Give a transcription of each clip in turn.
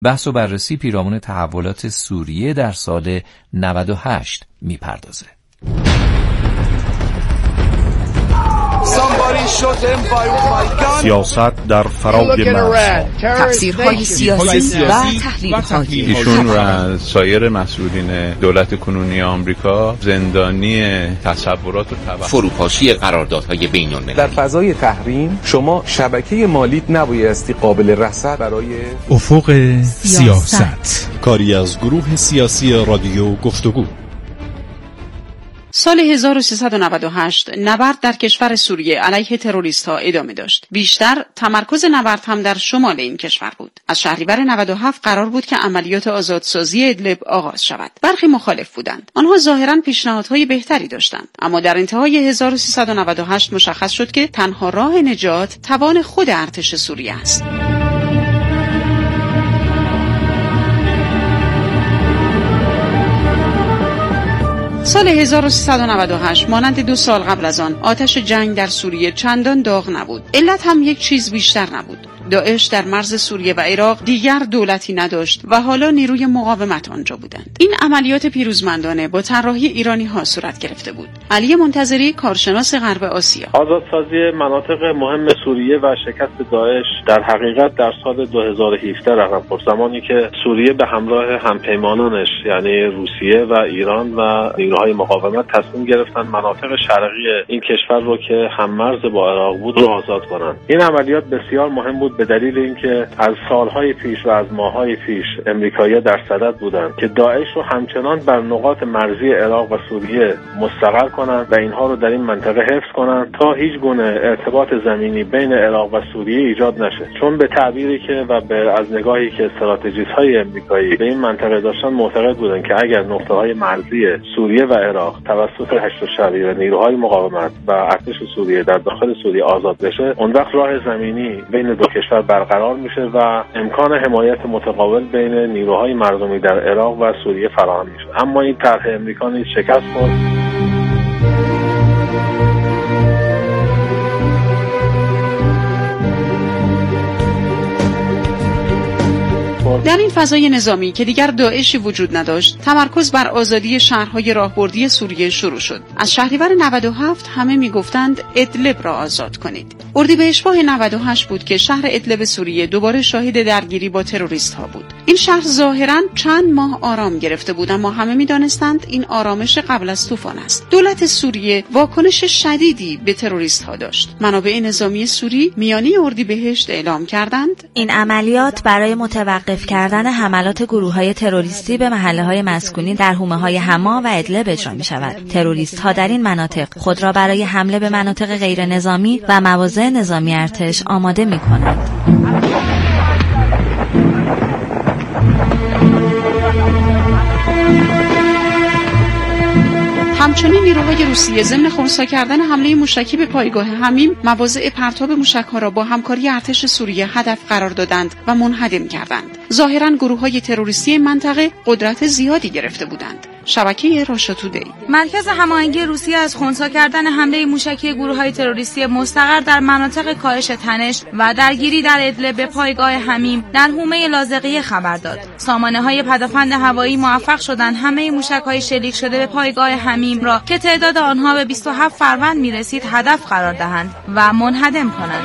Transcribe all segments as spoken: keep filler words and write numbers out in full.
بحث و بررسی پیرامون تحولات سوریه در سال نود و هشت میپردازه. سیاست در فراگ مرز، تفسیرهای سیاسی و تحلیل‌های ایشون و سایر مسئولین دولت کنونی آمریکا زندانی تصورات و توهم، فروپاشی قراردادهای بین‌المللی. در فضای تحریم شما شبکه مالیت نبایستی قابل رصد برای افق سیاست. سیاست کاری از گروه سیاسی رادیو گفتگو. سال هزار و سیصد و نود و هشت نبرد در کشور سوریه علیه تروریست‌ها ادامه داشت. بیشتر تمرکز نبرد هم در شمال این کشور بود. از شهریور نود و هفت قرار بود که عملیات آزادسازی ادلب آغاز شود. برخی مخالف بودند. آنها ظاهراً پیشنهادهای بهتری داشتند، اما در انتهای هزار و سیصد و نود و هشت مشخص شد که تنها راه نجات توان خود ارتش سوریه است. سال هزار و سیصد و نود و هشت مانند دو سال قبل از آن آتش جنگ در سوریه چندان داغ نبود. علت هم یک چیز بیشتر نبود. داعش در مرز سوریه و عراق دیگر دولتی نداشت و حالا نیروی مقاومت آنجا بودند. این عملیات پیروزمندانه با طراحی ایرانی ها صورت گرفته بود. علی منتظری، کارشناس غرب آسیا: آزادسازی مناطق مهم سوریه و شکست داعش در حقیقت در سال دو هزار و هفده رقم خورد، زمانی که سوریه به همراه همپیمانانش یعنی روسیه و ایران و نیروهای مقاومت تصمیم گرفتند مناطق شرقی این کشور رو که هم‌مرز با عراق بود رو آزاد کنند. این عملیات بسیار مهم بود به دلیل اینکه از سالهای پیش و از ماههای پیش امریکایی‌ها در صدد بودند که داعش رو همچنان بر نقاط مرزی عراق و سوریه مستقر کنند و اینها رو در این منطقه حفظ کنند تا هیچ گونه ارتباط زمینی بین عراق و سوریه ایجاد نشه، چون به تعبیری که و به از نگاهی که استراتژیست‌های امریکایی به این منطقه داشتن معتقد بودند که اگر نقطه‌های مرزی سوریه و عراق توسط هشت شهری و نیروهای مقاومت و ارتش سوریه در داخل سوریه آزاد بشه، اون وقت راه زمینی بین دو کشور برقرار میشه و امکان حمایت متقابل بین نیروهای مردمی در عراق و سوریه فراهم میشه. اما این طرح امریکا نیز شکست خورد. در این فضای نظامی که دیگر داعشی وجود نداشت، تمرکز بر آزادی شهرهای راهبردی سوریه شروع شد. از شهریور نود و هفت همه میگفتند ادلب را آزاد کنید. اردیبهشت ماه نود و هشت بود که شهر ادلب سوریه دوباره شاهد درگیری با تروریست ها بود. این شهر ظاهراً چند ماه آرام گرفته بود، اما همه میدانستند این آرامش قبل از طوفان است. دولت سوریه واکنش شدیدی به تروریست ها داشت. منابع نظامی سوری میانه اردیبهشت اعلام کردند این عملیات برای متوقف کردن حملات گروه‌های تروریستی به محله‌های مسکونی در حومه‌های حما و ادلب اجرا می‌شود. تروریست‌ها در این مناطق خود را برای حمله به مناطق غیر نظامی و مواضع نظامی ارتش آماده می‌کنند. همچنین نیروهای روسیه ضمن خنثی کردن حمله موشکی به پایگاه حمیم، مواضع پرتاب موشک‌ها را با همکاری ارتش سوریه هدف قرار دادند و منهدم کردند. ظاهراً گروه‌های تروریستی منطقه قدرت زیادی گرفته بودند. شبکه راشا تودی: مرکز هماهنگی روسیه از خنثی کردن حمله موشکی گروه‌های تروریستی مستقر در مناطق کاهش تنش و درگیری در ادلب به پایگاه حمیم در حومه لاذقیه خبر داد. سامانه‌های پدافند هوایی موفق شدند همه موشک‌های شلیک شده به پایگاه حمیم را که تعداد آنها به بیست و هفت فروند می‌رسید هدف قرار دهند و منهدم کنند.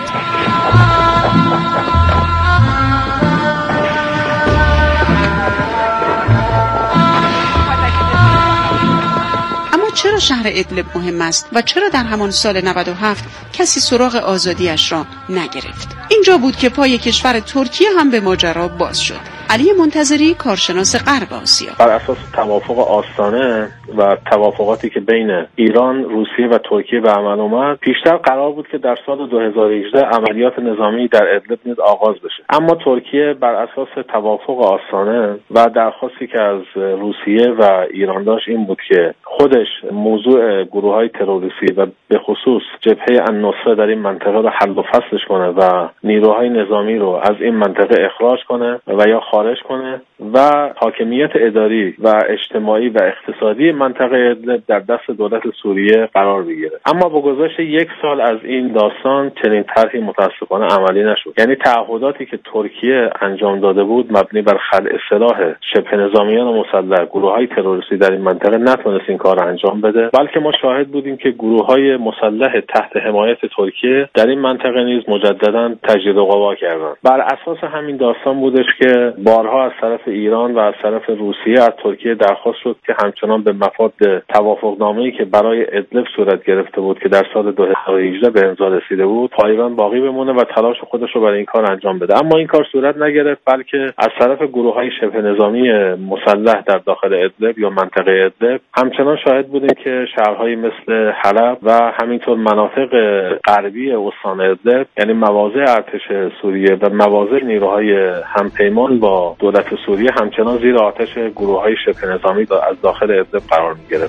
چرا شهر ادلب مهم است و چرا در همان سال نود و هفت کسی سراغ آزادیش را نگرفت؟ اینجا بود که پای کشور ترکیه هم به ماجرا باز شد. علی منتظری، کارشناس غرب آسیا: بر اساس توافق آستانه و توافقاتی که بین ایران، روسیه و ترکیه به عمل آمد، پیشتر قرار بود که در سال دو هزار و هجده عملیات نظامی در ادلب نیز آغاز بشه. اما ترکیه بر اساس توافق آستانه و درخواستی که از روسیه و ایران داشت این بود که خودش موضوع گروه‌های تروریستی و به خصوص جبهه النصره در این منطقه رو حل و فصلش کنه و نیروهای نظامی رو از این منطقه اخراج کنه و یا خارج کنه و حاکمیت اداری و اجتماعی و اقتصادی منطقه ادلب در دست دولت سوریه قرار بگیره. اما با گذشت یک سال از این داستان چنین طرحی متاسفانه عملی نشد. یعنی تعهداتی که ترکیه انجام داده بود مبنی بر خلع سلاح شبه نظامیان مسلح، گروه‌های تروریستی در این منطقه نتونست این کار انجام بده، بلکه ما شاهد بودیم که گروه‌های مسلح تحت حمایت ترکیه در این منطقه نیز مجددا تجدید قوا کردند. بر اساس همین داستان بودش که بارها از طرف ایران و از طرف روسیه از ترکیه درخواست شد که همچنان به مفاد توافقنامه‌ای که برای ادلب صورت گرفته بود که در سال دو هزار و هجده به امضا رسیده بود پایبند باقی بمونه و تلاش خودش رو برای این کار انجام بده. اما این کار صورت نگرفت، بلکه از طرف گروه‌های شبه نظامی مسلح در داخل ادلب یا منطقه ادلب همچنان شاهد بودیم که شهرهایی مثل حلب و همینطور مناطق غربی استان ادلب، یعنی مواضع ارتش سوریه و مواضع نیروهای همپیمان با دولت سوریه همچنان زیر آتش گروه‌های شبه نظامی از داخل ادلب قرار می‌گرفت.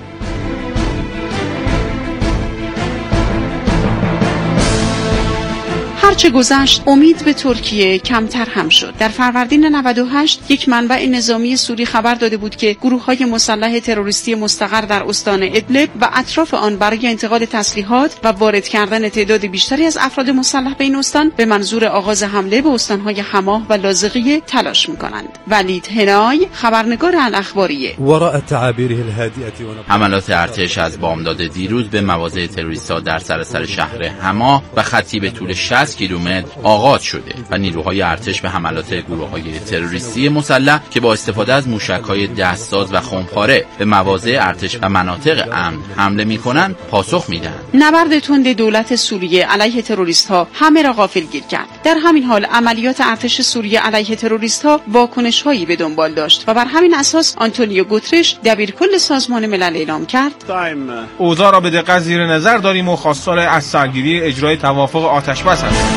هرچه گذشت امید به ترکیه کمتر هم شد. در فروردین نود و هشت یک منبع نظامی سوری خبر داده بود که گروه‌های مسلح تروریستی مستقر در استان ادلب و اطراف آن برای انتقال تسلیحات و وارد کردن تعداد بیشتری از افراد مسلح به این استان به منظور آغاز حمله به استان‌های حماه و لاذقیه تلاش می‌کنند. ولید هنای، خبرنگار الاخباریه: وراء تعابیره الهادئه حملات ارتش از بامداد دیروز به مواضع تروریست‌ها در سراسر شهر حماه و خطی به طول شصت کیلومتر آغاز شده و نیروهای ارتش به حملات گروه‌های تروریستی مسلح که با استفاده از موشک‌های دستساز و خمپاره به مواضع ارتش و مناطق امن حمله می‌کنند پاسخ می‌دهند. نبرد تند دولت سوریه علیه تروریست‌ها همه را غافلگیر کرد. در همین حال عملیات ارتش سوریه علیه تروریست‌ها واکنش‌هایی به دنبال داشت و بر همین اساس آنتونیو گوترش دبیرکل سازمان ملل اعلام کرد: اوضاع را به دقت زیر نظر داریم و خواستار از سرگیری اجرای توافق آتش‌بس هستیم.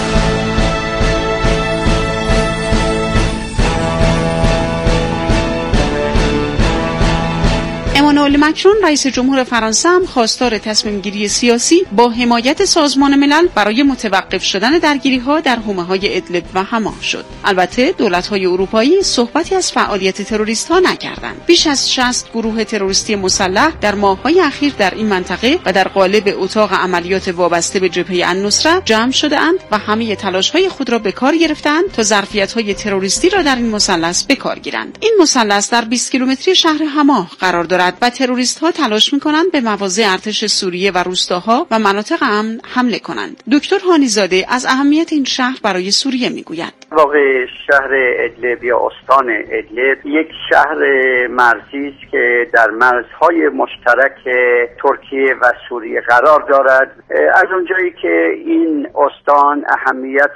امانوئل مکرون رئیس جمهور فرانسه هم خواستار تصمیم گیری سیاسی با حمایت سازمان ملل برای متوقف شدن درگیری‌ها در حومه‌های ادلب و حماه شد. البته دولت‌های اروپایی صحبتی از فعالیت تروریست‌ها نکردند. بیش از شصت گروه تروریستی مسلح در ماه‌های اخیر در این منطقه و در قالب اتاق عملیات وابسته به جبهه النصره جمع شده‌اند و همه تلاش‌های خود را به کار گرفته‌اند تا ظرفیت‌های تروریستی را در این مثلث به کار گیرند. این مثلث در بیست کیلومتری شهر حماه قرار دارد و تروریست‌ها تلاش می‌کنند به مواضع ارتش سوریه و روستاها و مناطق امن حمله کنند. دکتر هانیزاده از اهمیت این شهر برای سوریه می‌گوید: واقع شهر ادلب یا استان ادلب یک شهر مرزی است که در مرزهای مشترک ترکیه و سوریه قرار دارد. از اونجایی که این استان اهمیت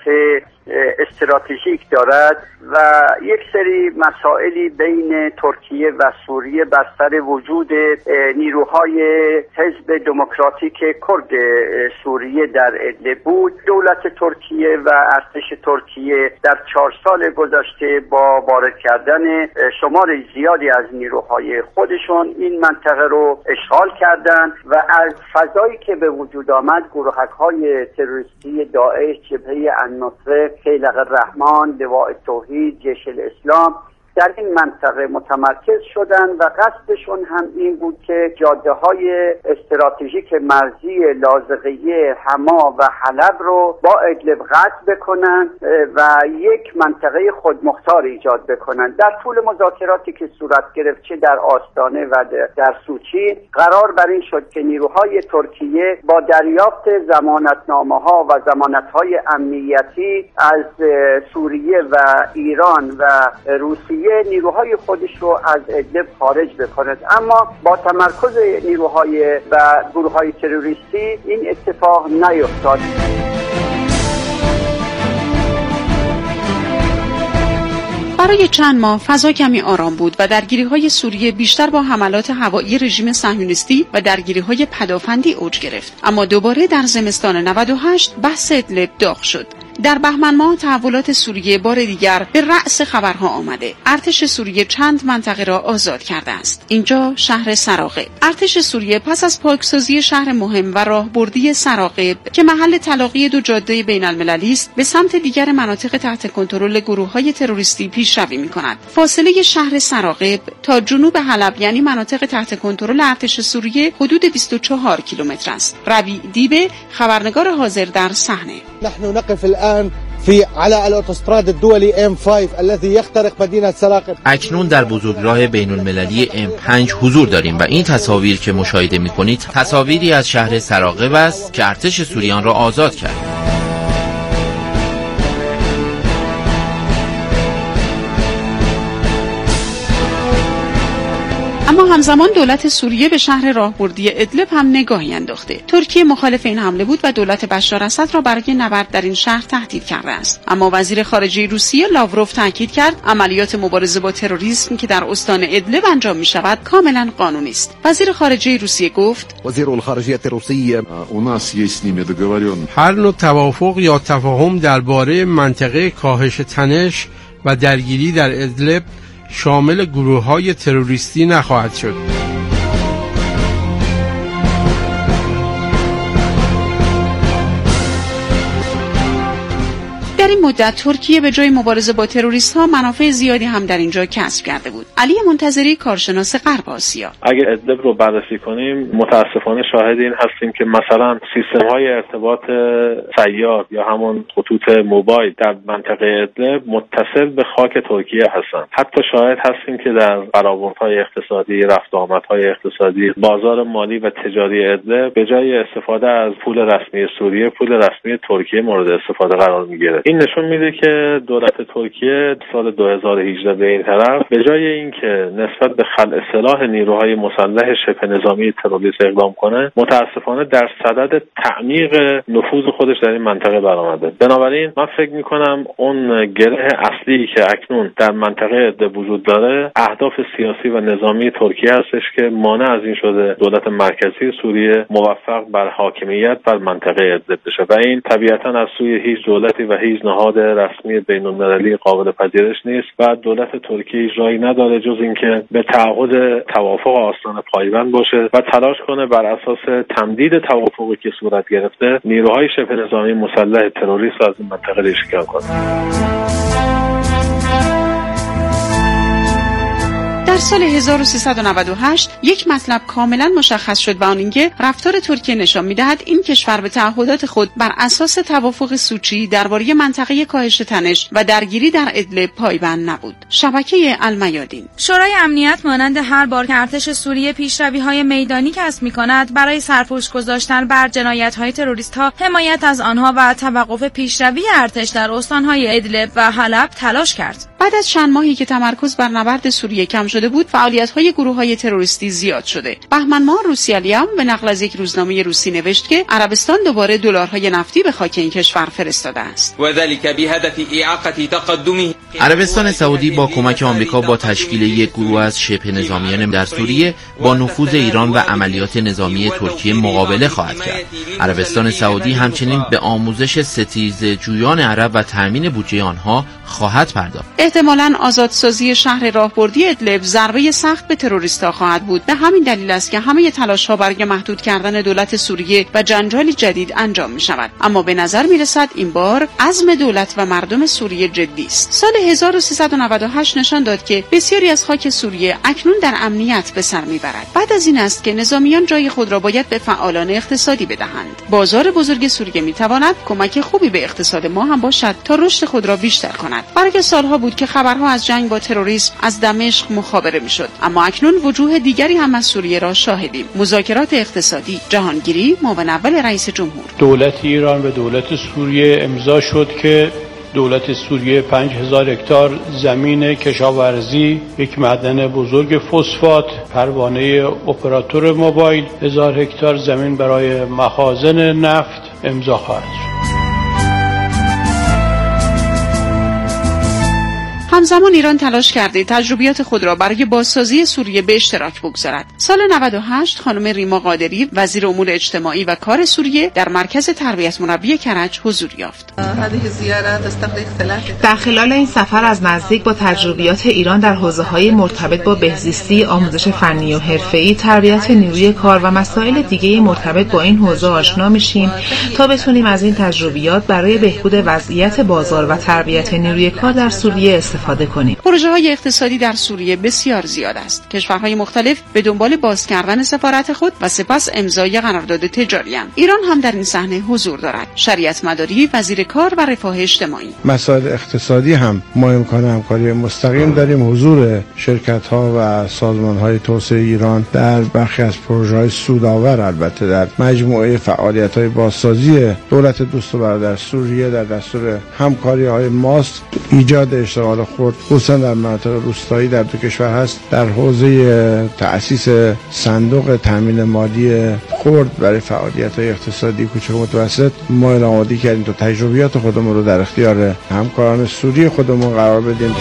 استراتژیک دارد و یک سری مسائلی بین ترکیه و سوریه بر سر وجود نیروهای حزب دموکراتیک کرد سوریه در ادلب بود، دولت ترکیه و ارتش ترکیه در چهار سال گذشته با وارد کردن شمار زیادی از نیروهای خودشون این منطقه رو اشغال کردند و از فضایی که به وجود آمد گروهک‌های تروریستی داعش، جبهه النصره، فیلق الرحمن، لواء توحید، جیش الاسلام در این منطقه متمرکز شدند و قصدشون هم این بود که جاده‌های استراتژیک مرزی لاذقیه، حما و حلب رو با ادلب قطع بکنن و یک منطقه خودمختار ایجاد بکنن. در طول مذاکراتی که صورت گرفت چه در آستانه و در سوچی قرار بر این شد که نیروهای ترکیه با دریافت ضمانتنامه‌ها و ضمانت‌های امنیتی از سوریه و ایران و روسیه نیروهای خودش رو از ادلب خارج بکند، اما با تمرکز نیروهای و گروه‌های تروریستی این اتفاق نیفتاد. برای چند ماه فضا کمی آرام بود و درگیری‌های سوریه بیشتر با حملات هوایی رژیم صهیونیستی و درگیری‌های پدافندی اوج گرفت. اما دوباره در زمستان نود و هشت بحث ادلب داغ شد. در بهمن ماه تحولات سوریه بار دیگر به رأس خبرها آمده. ارتش سوریه چند منطقه را آزاد کرده است. اینجا شهر سراقب. ارتش سوریه پس از پاکسازی شهر مهم و راهبردی سراقب که محل تلاقی دو جاده بین المللی است، به سمت دیگر مناطق تحت کنترل گروه‌های تروریستی پیشروی می‌کند. فاصله شهر سراقب تا جنوب حلب یعنی مناطق تحت کنترل ارتش سوریه حدود بیست و چهار کیلومتر است. ربیع دیبه، خبرنگار حاضر در صحنه. نحن نقف الآن في على الأوتوستراد الدولي إم پنج الذي يخترق مدينة سراقب. اکنون در بزرگراه بین المللی ام پنج حضور داریم و این تصاویر که مشاهده می‌کنید تصاویری از شهر سراقب است که ارتش سوریان را آزاد کرد. اما همزمان دولت سوریه به شهر راهبردی ادلب هم نگاهی انداخته. ترکیه مخالف این حمله بود و دولت بشار اسد را برای نبرد در این شهر تهدید کرده است. اما وزیر خارجه روسیه لاوروف تاکید کرد عملیات مبارزه با تروریسم که در استان ادلب انجام می شود کاملا قانونی است. وزیر خارجه روسیه گفت: وزیر الخارجیه روسیه هر نوع توافق یا تفاهم درباره منطقه کاهش تنش و درگیری در ادلب شامل گروه‌های تروریستی نخواهد شد. در این مدت ترکیه به جای مبارزه با تروریست‌ها منافع زیادی هم در اینجا کسب کرده بود. علی منتظری، کارشناس غرب آسیا: اگر ادلب رو بررسی کنیم متاسفانه شاهد این هستیم که مثلا سیستم‌های ارتباط سیار یا همون خطوط موبایل در منطقه ادلب متصل به خاک ترکیه هستند. حتی شاهد هستیم که در برآوردهای اقتصادی، رفت و آمدهای اقتصادی، بازار مالی و تجاری ادلب به جای استفاده از پول رسمی سوریه، پول رسمی ترکیه مورد استفاده قرار می‌گیره. این نشون میده که دولت ترکیه سال دو هزار و هجده به این طرف به جای اینکه نسبت به خلع سلاح نیروهای مسلح شبه نظامی تروریست اقدام کنه، متاسفانه در صدد تعمیق نفوذ خودش در این منطقه برآمده. بنابراین من فکر میکنم اون گره اصلی که اکنون در منطقه ادلب وجود داره اهداف سیاسی و نظامی ترکیه هستش که مانع از این شده دولت مرکزی سوریه موفق بر حاکمیت بر منطقه ادلب بشه و این طبیعتا از سوی هیچ دولتی و هیچ نهاد رسمی بین‌المللی قابل پذیرش نیست و دولت ترکیه جایی نداره جز اینکه به تعهد توافق آستان پایبند باشه و تلاش کنه بر اساس تمدید توافقی که صورت گرفته نیروهای شبه نظامی مسلح تروریست از این منطقه ریشه‌کن کنه. در سال هزار و سیصد و نود و هشت یک مطلب کاملا مشخص شد و آن اینکه رفتار ترکیه نشان می‌دهد این کشور به تعهدات خود بر اساس توافق سوچی درباره منطقه کاهش تنش و درگیری در ادلب پایبند نبود. شبکه المیادین: شورای امنیت مانند هر بار که ارتش سوریه پیشروی‌های میدانی کسب می‌کند برای سرپوش گذاشتن بر جنایت‌های تروریست‌ها، حمایت از آنها و توقف پیشروی ارتش در استان‌های ادلب و حلب تلاش کرد. بعد از چند ماهی که تمرکز بر نبرد سوریه کم شده بود، فعالیت‌های گروه‌های تروریستی زیاد شده. بهمن ماه روسیالیام به نقل از یک روزنامه روسی نوشت که عربستان دوباره دلارهای نفتی به خاک این کشور فرستاده است. عربستان سعودی با کمک آمریکا با تشکیل یک گروه از شبه نظامیان در سوریه با نفوذ ایران و عملیات نظامی ترکیه مقابله خواهد کرد. عربستان سعودی همچنین به آموزش ستیزه جویان عرب و تامین بودجه آنها خواهد پرداخت. احتمالاً آزادسازی شهر راهبردی ادلب ضربه سخت به تروریست‌ها خواهد بود. به همین دلیل است که همه تلاش‌ها برای محدود کردن دولت سوریه و جنجالی جدید انجام می‌شود. اما به نظر می‌رسد این بار عزم دولت و مردم سوریه جدی است. سال هزار و سیصد و نود و هشت نشان داد که بسیاری از خاک سوریه اکنون در امنیت به سر می‌برد. بعد از این است که نظامیان جای خود را باید به فعالان اقتصادی بدهند. بازار بزرگ سوریه می‌تواند کمک خوبی به اقتصاد ما هم باشد تا رشد خود را بیشتر کند. برای سالها بود که خبرها از جنگ با تروریسم از دمشق مخابره میشد، اما اکنون وجوه دیگری هم از سوریه را شاهدیم. مذاکرات اقتصادی. جهانگیری، معاون اول رئیس جمهور: دولت ایران و دولت سوریه امضا شد که دولت سوریه پنج هزار هکتار زمین کشاورزی، یک معدن بزرگ فسفات، پروانه اپراتور موبایل، هزار هکتار زمین برای مخازن نفت امضا خواهد شد. همزمان ایران تلاش کرده تجربیات خود را برای بازسازی سوریه به اشتراک بگذارد. سال نود و هشت خانم ریما قادری وزیر امور اجتماعی و کار سوریه در مرکز تربیت مربی کرج حضور یافت. در خلال این سفر از نزدیک با تجربیات ایران در حوزه‌های مرتبط با بهزیستی، آموزش فنی و حرفه‌ای، تربیت نیروی کار و مسائل دیگه مرتبط با این حوزه آشنا میشیم تا بتونیم از این تجربیات برای بهبود وضعیت بازار و تربیت نیروی کار در سوریه استفاده کنیم. پروژه‌های اقتصادی در سوریه بسیار زیاد است. کشورهای مختلف به دنبال باز کردن سفارت خود و سپس امضای قرارداد تجاری اند. ایران هم در این صحنه حضور دارد. شریعت مداری وزیر کار و رفاه اجتماعی. مسائل اقتصادی هم ما امکان همکاری مستقیم داریم. حضور شرکت‌ها و سازمان‌های توسعه ایران در برخی از پروژه‌های سودآور، البته در مجموعه فعالیت‌های بازسازی دولت دوست و برادر سوریه در دستور همکاری‌های ماست. ایجاد اشتغال خرد خصوصا در مناطق روستایی در دو کشور هست. در حوزه تأسیس صندوق تامین مالی خرد برای فعالیت‌های اقتصادی کوچک و متوسط ما آماده کردیم تا تجربیات خودمون رو در اختیار همکاران سوریه خودمون قرار بدیم.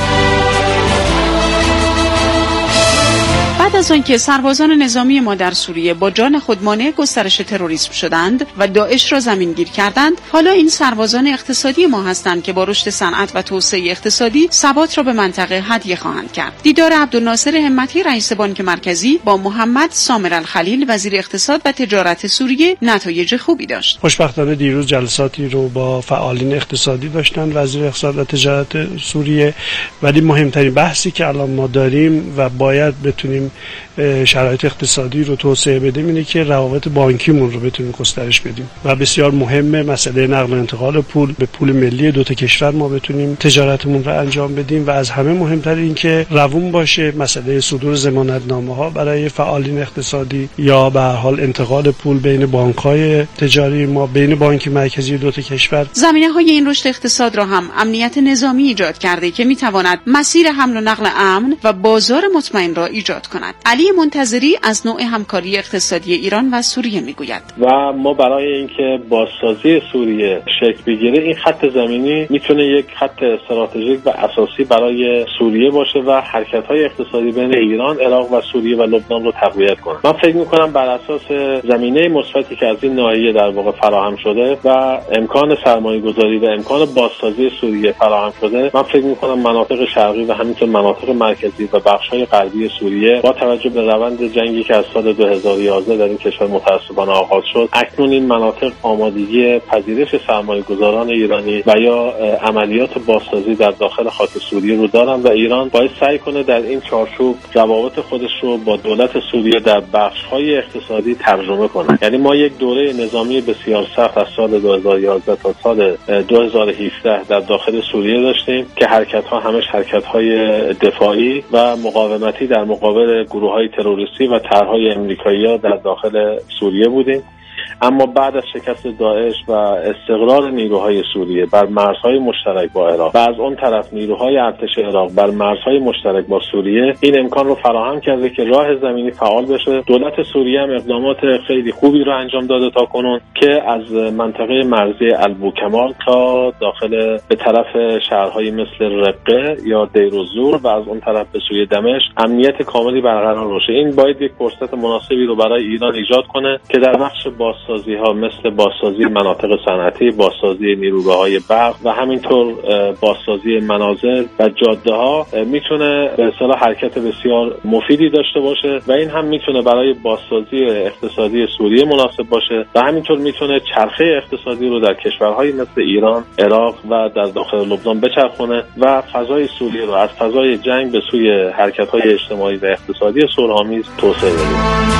بعد از آنکه سربازان نظامی ما در سوریه با جان خود مانع گسترش تروریسم شدند و داعش را زمینگیر کردند، حالا این سربازان اقتصادی ما هستند که با رشد صنعت و توسعه اقتصادی ثبات را به منطقه هدیه خواهند کرد. دیدار عبدالناصر همتی رئیس بانک مرکزی با محمد سامر الخلیل وزیر اقتصاد و تجارت سوریه نتایج خوبی داشت. خوشبختانه دیروز جلساتی رو با فعالین اقتصادی داشتن وزیر اقتصاد و تجارت سوریه، ولی مهمترین بحثی که الان ما داریم و باید بتونیم شرایط اقتصادی رو توسعه بدیم اینه که روابط بانکیمون رو بتونیم گسترش بدیم و بسیار مهمه مسئله نقل و انتقال پول به پول ملی دو تا کشور ما بتونیم تجارتمون رو انجام بدیم و از همه مهمتر این که روون باشه مسئله صدور ضمانتنامه ها برای فعالین اقتصادی یا به هر حال انتقال پول بین بانک‌های تجاری ما بین بانک مرکزی دو تا کشور. زمینه‌های این رشد اقتصاد را هم امنیت نظامی ایجاد کرده که می‌تواند مسیر حمل و نقل امن و بازار مطمئن را ایجاد کند. علی منتظری از نوع همکاری اقتصادی ایران و سوریه میگوید. و ما برای اینکه بازسازی سوریه شکل بگیره این خط زمینی میتونه یک خط استراتژیک و اساسی برای سوریه باشه و حرکت‌های اقتصادی بین ایران، عراق و سوریه و لبنان رو تقویت کنه. من فکر می‌کنم بر اساس زمینه مثبتی که از این ناحیه در واقع فراهم شده و امکان سرمایه‌گذاری و امکان بازسازی سوریه فراهم شده، من فکر می‌کنم مناطق شرقی و همینطور مناطق مرکزی و بخش‌های غربی سوریه با توجه به روند جنگی که از سال دو هزار و یازده در این کشور متأسفانه آغاز شد، اکنون این مناطق آمادگی پذیرش سرمایه‌گذاران ایرانی و یا عملیات بازسازی در داخل خاک سوریه رو دارن و ایران باید سعی کنه در این چارچوب روابط خودش رو با دولت سوریه در بخش‌های اقتصادی ترجمه کنه. یعنی ما یک دوره نظامی بسیار سخت از سال دو هزار و یازده تا سال دو هزار و هفده در داخل سوریه داشتیم که حرکت‌ها همش حرکت‌های دفاعی و مقاومتی در مقابل گروه‌های تروریستی و طرح‌های آمریکایی‌ها در داخل سوریه بودیم. اما بعد از شکست داعش و استقرار نیروهای سوریه بر مرزهای مشترک با عراق و از اون طرف نیروهای ارتش عراق بر مرزهای مشترک با سوریه این امکان رو فراهم کرده که راه زمینی فعال بشه. دولت سوریه هم اقدامات خیلی خوبی رو انجام داده تا کنون که از منطقه مرزی البوکمال تا داخل به طرف شهرهایی مثل رقه یا دیروزور و از اون طرف به سوی دمشق امنیت کاملی برقرار بشه. این باید یک فرصت مناسبی رو برای ایران ایجاد کنه که در بخش بازسازی ها مثل بازسازی مناطق صنعتی، بازسازی نیروگاه‌های برق و همینطور بازسازی منازل و جاده ها میتونه به اصطلاح حرکت بسیار مفیدی داشته باشه و این هم میتونه برای بازسازی اقتصادی سوریه مناسب باشه و همینطور میتونه چرخه اقتصادی رو در کشورهایی مثل ایران، عراق و در داخل لبنان بچرخونه و فضای سوریه رو از فضای جنگ به سوی حرکت‌های اجتماعی و اقتصادی صلح‌آمیز توسعه بده.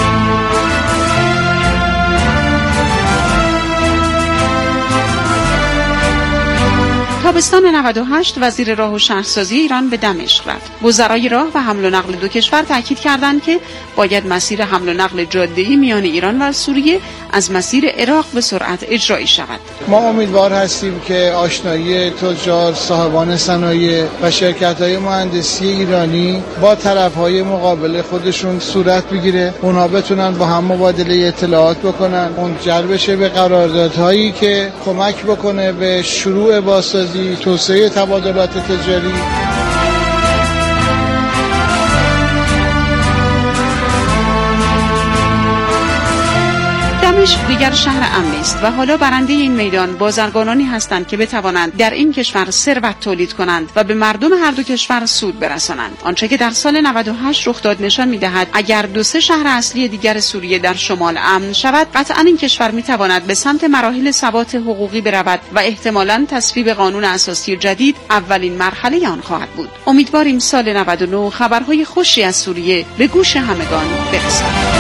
تابستان نود و هشت وزیر راه و شهرسازی ایران به دمشق رفت. وزرای راه و حمل و نقل دو کشور تاکید کردند که باید مسیر حمل و نقل جاده‌ای میان ایران و سوریه از مسیر عراق به سرعت اجرایی شود. ما امیدوار هستیم که آشنایی تجار، صاحبان صنایع و شرکت‌های مهندسی ایرانی با طرف‌های مقابل خودشون صورت بگیره، اونها بتونن با هم مبادله اطلاعات بکنن، منجر بشه به قراردادهایی که کمک بکنه به شروع بازسازی صنعتی، توسعه تبادلات تجاری. دمشق دیگر شهر امنی است و حالا برنده این میدان بازرگانانی هستند که بتوانند در این کشور ثروت تولید کنند و به مردم هر دو کشور سود برسانند. آنچه که در سال نود و هشت رخ داد نشان می‌دهد اگر دو سه شهر اصلی دیگر سوریه در شمال امن شود، قطعاً این کشور می‌تواند به سمت مراحل ثبات حقوقی برود و احتمالاً تصویب قانون اساسی جدید اولین مرحله آن خواهد بود. امیدواریم سال نود و نه خبرهای خوشی از سوریه به گوش همگان برسد.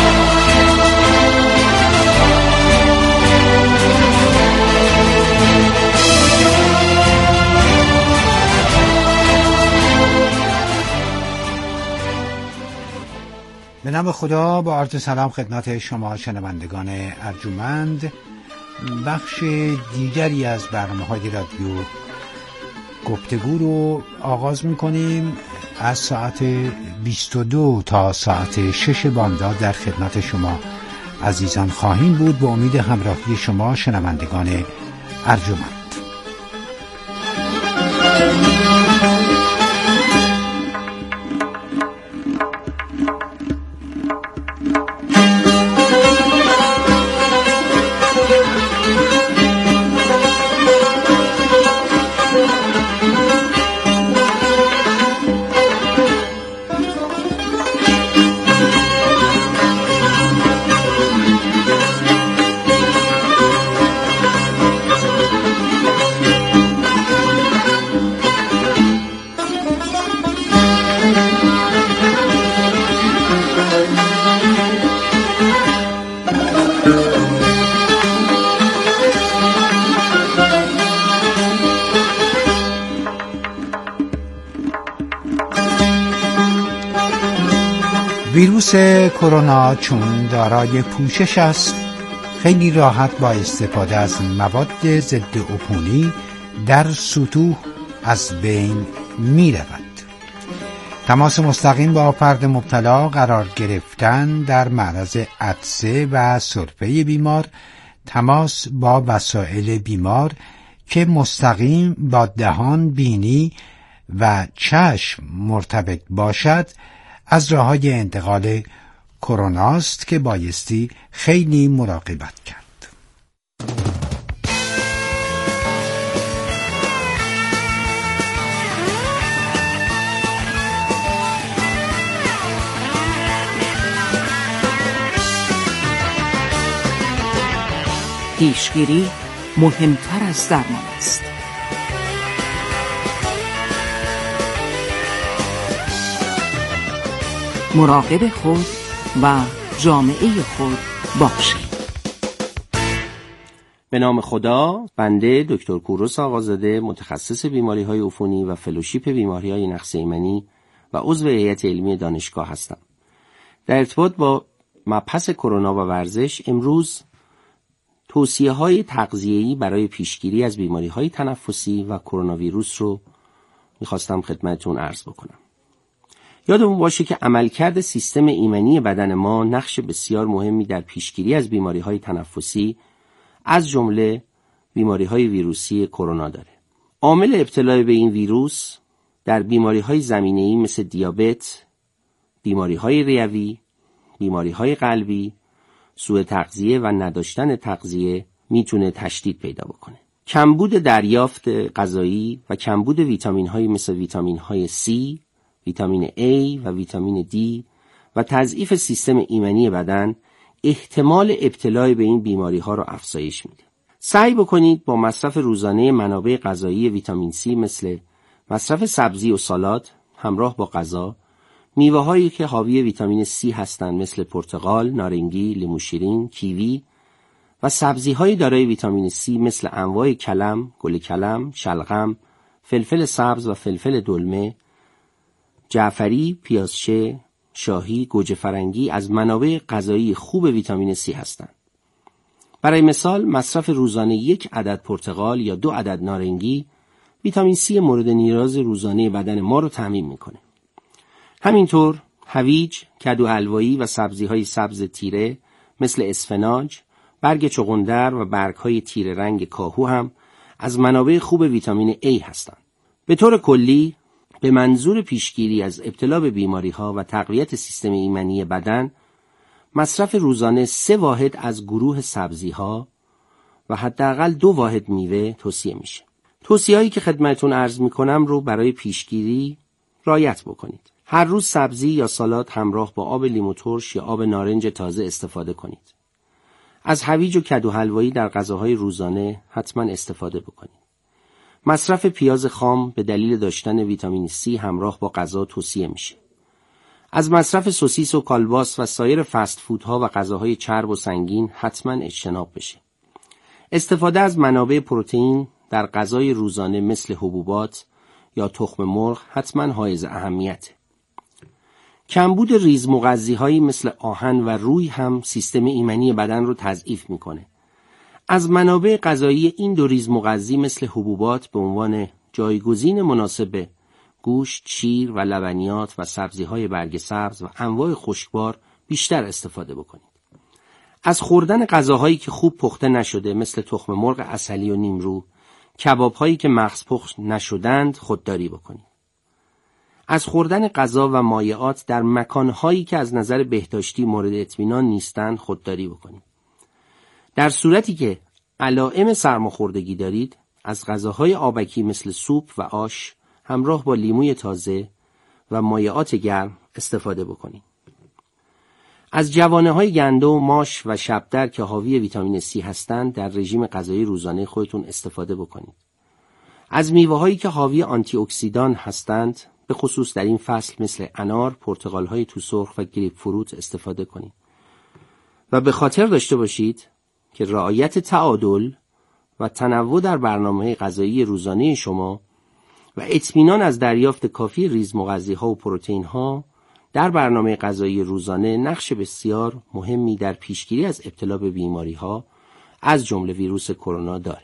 به نام خدا، با عرض سلام خدمت شما شنوندگان ارجمند. بخش دیگری از برنامه‌های رادیو گفتگو رو آغاز می‌کنیم. از ساعت بیست و دو تا ساعت شش بامداد در خدمت شما عزیزان خواهیم بود، به امید همراهی شما شنوندگان ارجمند. ویروس کرونا چون دارای پوشش است، خیلی راحت با استفاده از مواد ضد عفونی در سطوح از بین می رود. تماس مستقیم با فرد مبتلا، قرار گرفتن در معرض عطسه و سرفه بیمار، تماس با وسایل بیمار که مستقیم با دهان، بینی و چشم مرتبط باشد، از راه‌های انتقال کرونا است که بایستی خیلی مراقبت کرد. پیشگیری مهمتر از درمان است. مراقب خود و جامعه خود باشید. به نام خدا، بنده دکتر کوروش آقازاده، متخصص بیماری‌های عفونی و فلوشیپ بیماری‌های نقص ایمنی و عضو هیئت علمی دانشگاه هستم. در ارتباط با مبحث کرونا و ورزش، امروز توصیه‌های تغذیه‌ای برای پیشگیری از بیماری‌های تنفسی و کرونا ویروس رو می‌خواستم خدمتتون عرض بکنم. یادمون باشه که عملکرد سیستم ایمنی بدن ما نقش بسیار مهمی در پیشگیری از بیماری‌های تنفسی از جمله بیماری‌های ویروسی کرونا داره. عامل ابتلا به این ویروس در بیماری‌های زمینه‌ای مثل دیابت، بیماری‌های ریوی، بیماری‌های قلبی، سوء تغذیه و نداشتن تغذیه میتونه تشدید پیدا بکنه. کمبود دریافت غذایی و کمبود ویتامین‌های مثل ویتامین‌های C، ویتامین A و ویتامین D و تضعیف سیستم ایمنی بدن احتمال ابتلا به این بیماری ها را افزایش میده. سعی بکنید با مصرف روزانه منابع غذایی ویتامین C مثل مصرف سبزی و سالاد همراه با غذا، میوه هایی که حاوی ویتامین C هستند مثل پرتقال، نارنگی، لیمو شیرین، کیوی و سبزی های دارای ویتامین C مثل انواع کلم، گل کلم، شلغم، فلفل سبز و فلفل دلمه، جعفری، پیازچه، شاهی، گوجه فرنگی از منابع غذایی خوب ویتامین C هستند. برای مثال مصرف روزانه یک عدد پرتقال یا دو عدد نارنگی ویتامین C مورد نیاز روزانه بدن ما رو تامین میکنه. همینطور هویج، کدو حلوایی و سبزی‌های سبز تیره مثل اسفناج، برگ چغندر و برگ‌های تیره رنگ کاهو هم از منابع خوب ویتامین A هستند. به طور کلی به منظور پیشگیری از ابتلا به بیماری‌ها و تقویت سیستم ایمنی بدن، مصرف روزانه سه واحد از گروه سبزی‌ها و حداقل دو واحد میوه توصیه میشه. توصیه‌هایی که خدمتتون عرض میکنم رو برای پیشگیری رعایت بکنید. هر روز سبزی یا سالاد همراه با آب لیمو ترش یا آب نارنج تازه استفاده کنید. از هویج و کدو حلوایی در غذاهای روزانه حتما استفاده بکنید. مصرف پیاز خام به دلیل داشتن ویتامین C همراه با غذا توصیه میشه. از مصرف سوسیس و کالباس و سایر فست فودها و غذاهای چرب و سنگین حتما اجتناب بشه. استفاده از منابع پروتئین در غذای روزانه مثل حبوبات یا تخم مرغ حتما حائز اهمیته. کمبود ریز مغذی‌هایی مثل آهن و روی هم سیستم ایمنی بدن رو تضعیف میکنه. از منابع غذایی این دو ریز مغذی مثل حبوبات به عنوان جایگزین مناسب گوشت، شیر و لبنیات و سبزی‌های برگ سبز و انواع خشکبار بیشتر استفاده بکنید. از خوردن غذاهایی که خوب پخته نشده مثل تخم مرغ عسلی و نیمرو، کباب‌هایی که مغز پخت نشدند خودداری بکنید. از خوردن غذا و مایعات در مکان‌هایی که از نظر بهداشتی مورد اطمینان نیستند خودداری بکنید. در صورتی که علائم سرماخوردگی دارید، از غذاهای آبکی مثل سوپ و آش همراه با لیموی تازه و مایعات گرم استفاده بکنید. از جوانه‌های گندم، ماش و شبدر که حاوی ویتامین C هستند در رژیم غذایی روزانه خودتون استفاده بکنید. از میوه‌هایی که حاوی آنتی اکسیدان هستند به خصوص در این فصل مثل انار، پرتقال‌های تو سرخ و گریپ فروت استفاده کنید. و به خاطر داشته باشید که رعایت تعادل و تنوع در برنامه غذایی روزانه شما و اطمینان از دریافت کافی ریز مغذی‌ها و پروتئین‌ها در برنامه غذایی روزانه نقش بسیار مهمی در پیشگیری از ابتلا به بیماری‌ها از جمله ویروس کرونا داره.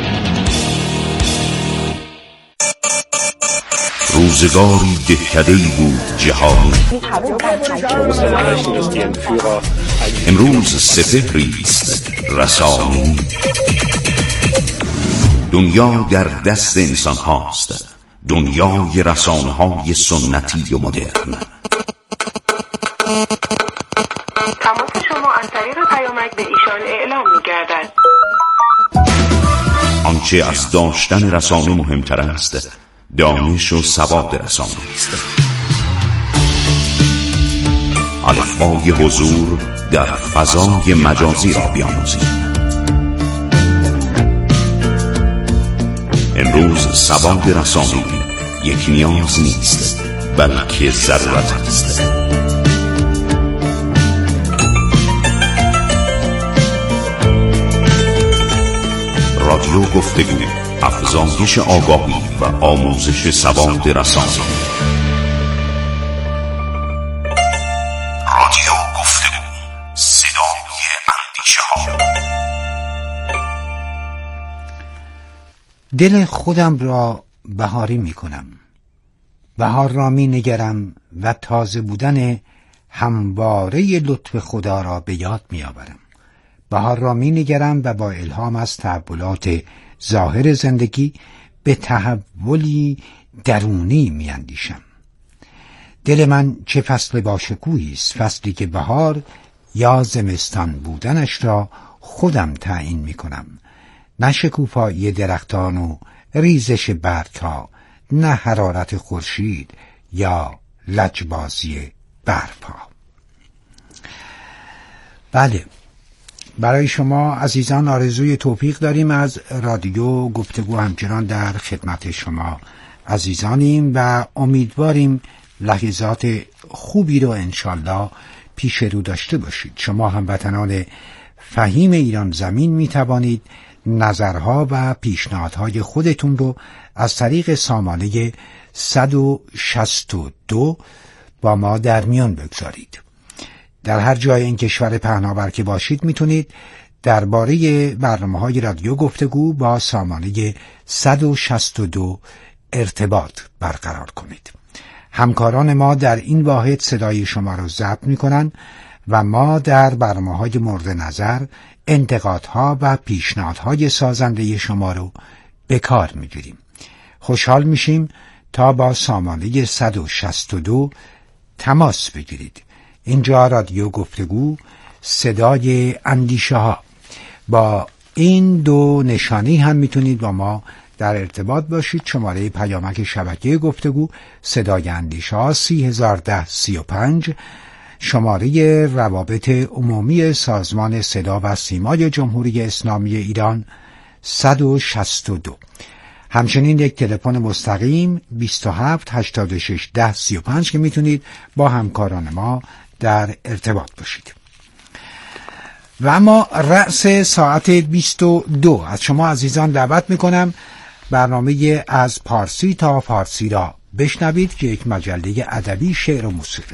روزگاری دهکده‌ای بود جهان، امروز سپهری است رسانی. دنیا در دست انسان هاست، دنیای رسانه های سنتی و مدرن. تماس شما از طریق پیامک به ایشان اعلام می‌گردد. آنچه از داشتن رسانه مهمتر است، دانش و سواد رسانه است. الفبای حضور در فضای مجازی را بیاموزید. امروز سواد رسانه‌ای یک نیاز نیست، بلکه ضرورت است. رادیو گفتگو، افزایش آگاهی و آموزش سواد رسانه‌ای. رادیو گفتگو، صدای اندیشه‌ها. دل خودم را بهاری می کنم، بهار را می نگرم و تازه بودن همواره لطف خدا را به یاد می آورم. بهار را می نگرم و با الهام از تحولات ظاهر زندگی به تحولی درونی می اندیشم. دل من چه فصل باشکوهی است، فصلی که بهار یا زمستان بودنش را خودم تعیین می کنم. نه شکوفایی درختان و ریزش برگ‌ها، نه حرارت خورشید یا لجبازی برف‌ها. بله، برای شما عزیزان آرزوی توفیق داریم. از رادیو گفتگو همچنان در خدمت شما عزیزانیم و امیدواریم لحظات خوبی رو انشالله پیش رو داشته باشید. شما هموطنان فهیم ایران زمین می توانید نظرها و پیشنهادهای خودتون رو از طریق سامانه صد و شصت و دو با ما در میان بگذارید. در هر جای این کشور پهناور که باشید میتونید درباره برنامه‌های رادیو گفتگو با سامانه صد و شصت و دو ارتباط برقرار کنید. همکاران ما در این واحد صدای شما را ضبط میکنن و ما در برنامه‌های مورد نظر انتقادها و پیشنهادهای سازنده شما رو به کار میگیریم. خوشحال میشیم تا با سامانه صد و شصت و دو تماس بگیرید. اینجا رادیو گفتگو، صدای اندیشه ها. با این دو نشانی هم میتونید با ما در ارتباط باشید. شماره پیامک شبکه گفتگو صدای اندیشه ها سی هزار ده سی و پنج، شماره روابط عمومی سازمان صدا و سیمای جمهوری اسلامی ایران صد و شصت و دو. همچنین یک تلفن مستقیم بیست و هفت هشتاد و شش ده سی و پنج که میتونید با همکاران ما در ارتباط باشید. و اما رأس ساعت بیست و دو از شما عزیزان دعوت میکنم برنامه از پارسی تا فارسی را بشنوید که یک مجله ادبی، شعر و موسیقی